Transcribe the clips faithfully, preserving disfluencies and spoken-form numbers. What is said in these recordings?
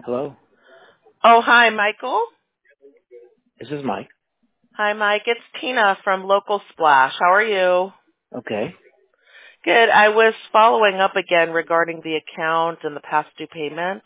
Hello, Oh, hi, Michael. this is Mike. Hi, Mike. It's Tina from Local Splash. How are you? Okay. Good. I was following up again regarding the account and the past due payment.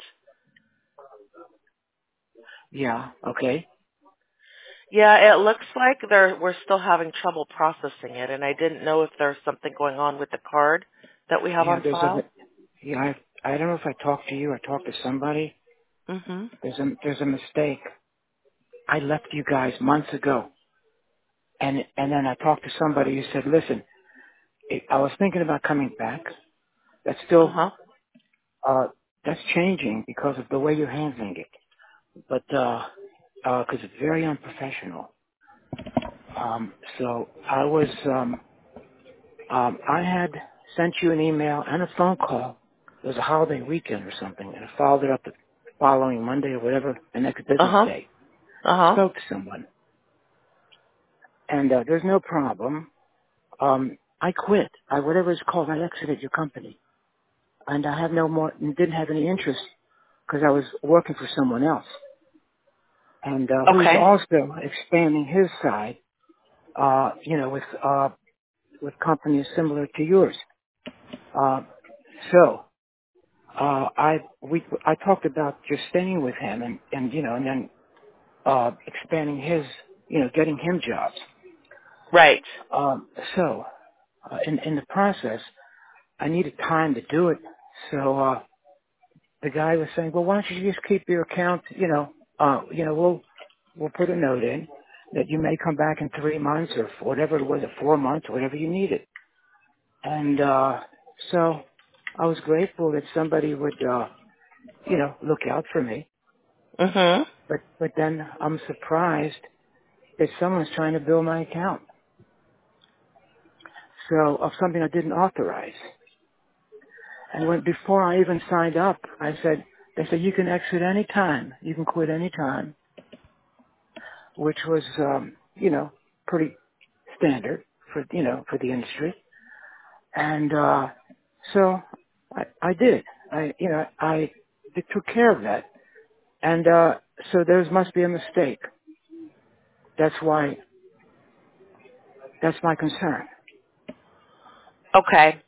Yeah, okay. Yeah, it looks like they're, we're still having trouble processing it, and I didn't know if there's something going on with the card that we have Yeah, on there's a, file. yeah, I, I don't know if I talked to you or talked to somebody. Mm-hmm. There's a, there's a mistake. I left you guys months ago. And, and then I talked to somebody who said, listen, it, I was thinking about coming back. That's still, Uh-huh. uh, that's changing because of the way you're handling it. But, uh, uh 'cause it's very unprofessional. Um, so I was, um, Um, I had sent you an email and a phone call. It was a holiday weekend or something, and I followed it up the following Monday or whatever, the next business Uh-huh. day. Uh-huh. Spoke to someone, and uh, there's no problem. Um, I quit. I whatever it's called. I exited your company, and I have no more. Didn't have any interest because I was working for someone else, and uh, who's Okay. also expanding his side. Uh, you know, with uh, with companies similar to yours. Uh, so uh, I we I talked about just staying with him and and you know and then uh, expanding his you know getting him jobs. Right. Um, so uh, in in the process, I needed time to do it. So uh, the guy was saying, well, why don't you just keep your account? You know, uh, you know we'll we'll put a note in that you may come back in three months or whatever it was, or four months, or whatever you needed. And uh, so I was grateful that somebody would uh, you know look out for me. Mm-hmm. But but then I'm surprised that someone's trying to bill my account. So of something I didn't authorize. And when before I even signed up, I said they said you can exit any time, you can quit any time, which was um, you know pretty standard for you know for the industry. And uh, so I, I did. I you know I took care of that. And uh, so there must be a mistake. That's why that's my concern. Okay.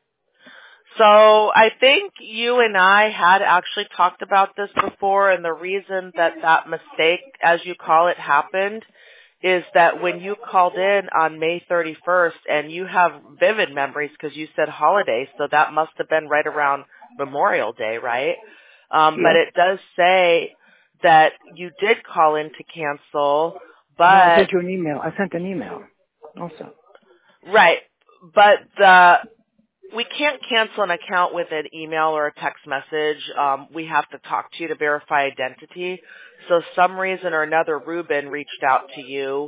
So I think you and I had actually talked about this before, and the reason that that mistake, as you call it, happened is that when you called in on May thirty-first, and you have vivid memories because you said holiday, so that must have been right around Memorial Day, right? Um, but Yeah. it does say that you did call in to cancel, No, I but sent you an email. I sent an email also. right, but the we can't cancel an account with an email or a text message. Um, we have to talk to you to verify identity. So some reason or another, Ruben reached out to you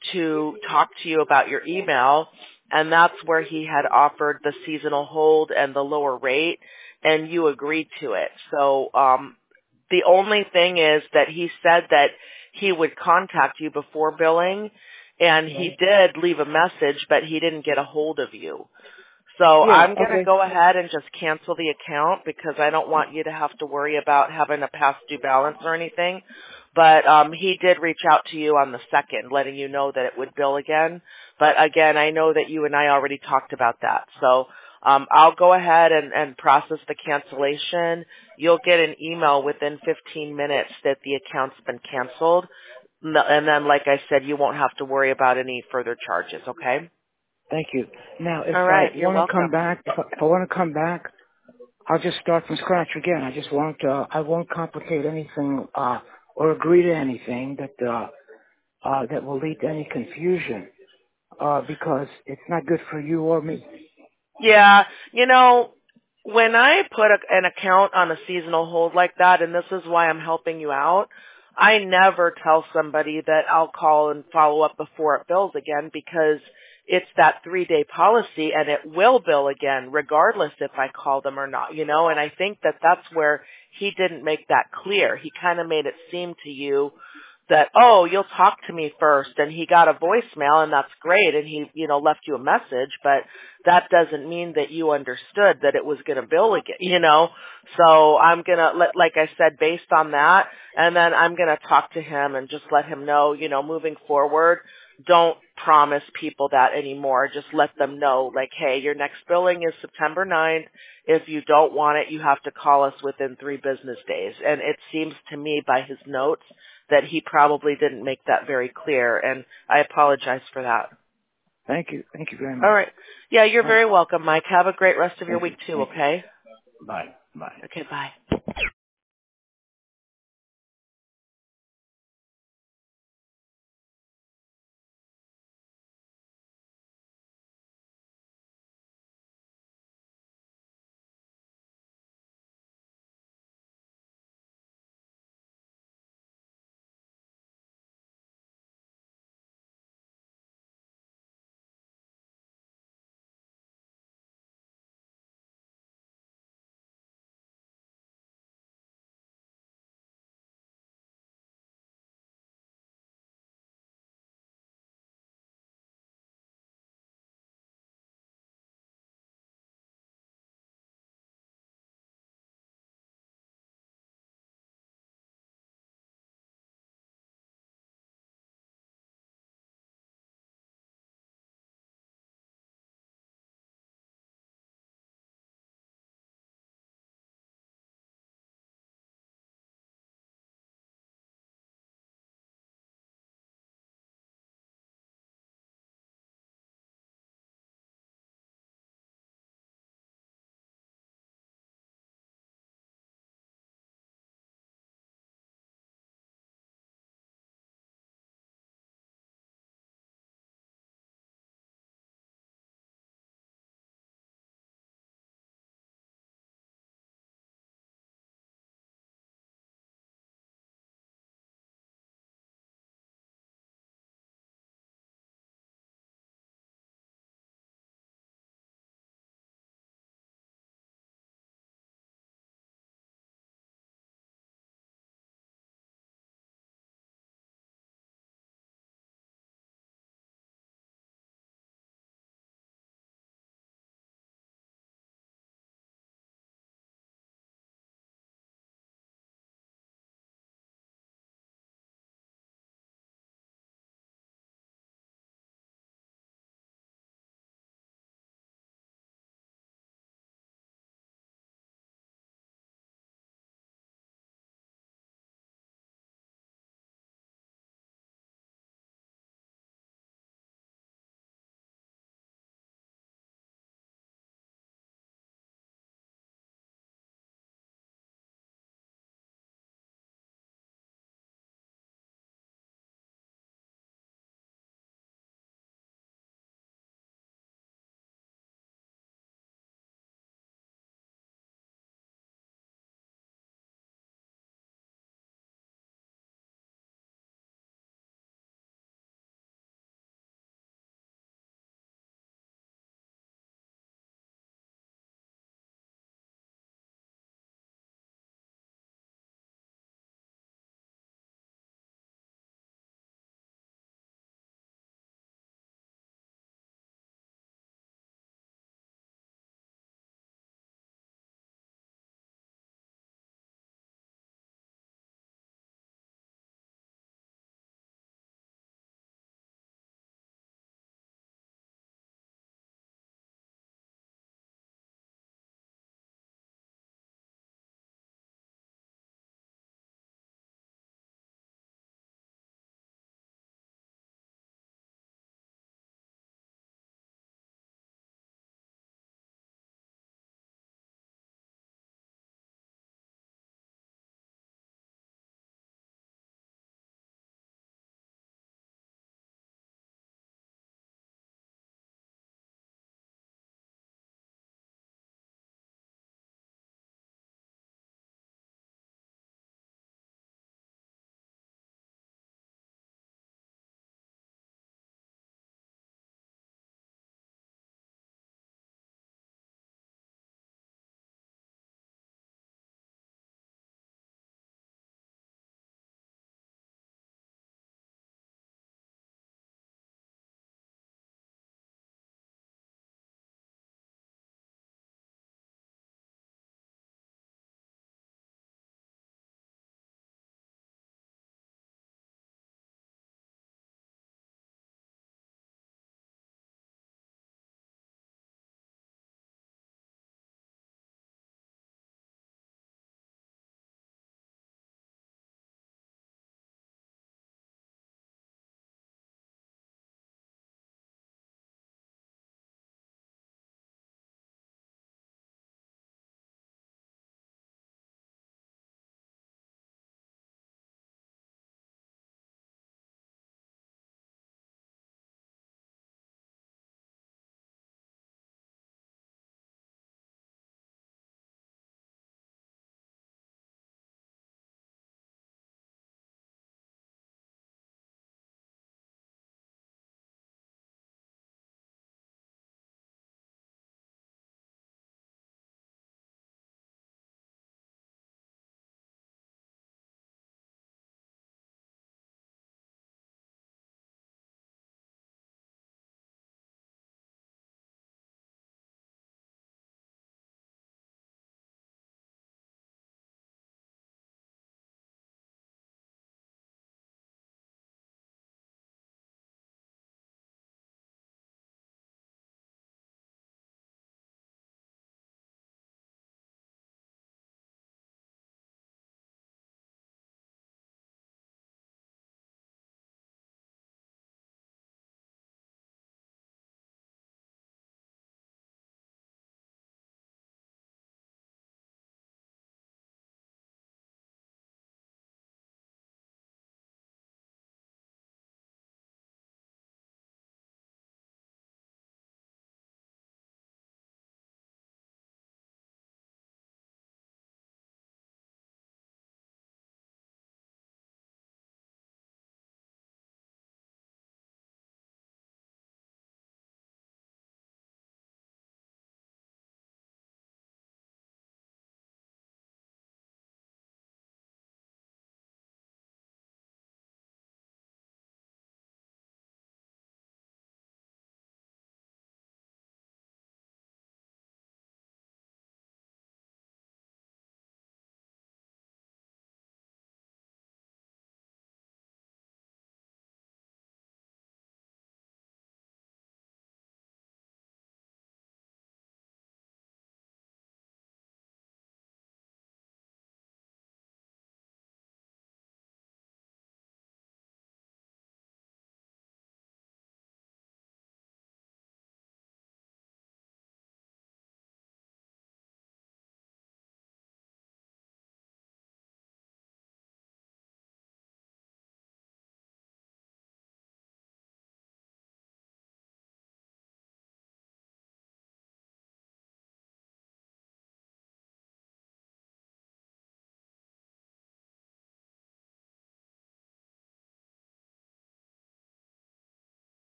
to talk to you about your email, and that's where he had offered the seasonal hold and the lower rate, and you agreed to it. So um, the only thing is that he said that he would contact you before billing, and he Right. did leave a message, but he didn't get a hold of you. So Yeah. I'm going to Okay. go ahead and just cancel the account because I don't want you to have to worry about having a past due balance or anything. But um, he did reach out to you on the second, letting you know that it would bill again. But again, I know that you and I already talked about that. So um, I'll go ahead and, and process the cancellation. You'll get an email within fifteen minutes that the account's been canceled. No- And then, like I said, you won't have to worry about any further charges, okay? Thank you. Now, if All I right. You're want to come welcome. back, if I, if I want to come back, I'll just start from scratch again. I just won't. Uh, I won't complicate anything uh, or agree to anything that uh, uh, that will lead to any confusion uh, because it's not good for you or me. Yeah, you know, when I put a, an account on a seasonal hold like that, and this is why I'm helping you out, I never tell somebody that I'll call and follow up before it bills again because it's that three-day policy and it will bill again regardless if I call them or not, you know, and I think that that's where he didn't make that clear. He kind of made it seem to you that, oh, you'll talk to me first, and he got a voicemail, and that's great, and he, you know, left you a message, but that doesn't mean that you understood that it was going to bill again, you know? So I'm going to, like I said, based on that, and then I'm going to talk to him and just let him know, you know, moving forward, don't promise people that anymore. Just let them know, like, hey, your next billing is September ninth. If you don't want it, you have to call us within three business days. And it seems to me by his notes that he probably didn't make that very clear, and I apologize for that. Thank you. Thank you very much. All right. Yeah, you're All very right. welcome, Mike. Have a great rest of your Thank you. week, too, Thank okay? you. Bye. Bye. Okay, bye.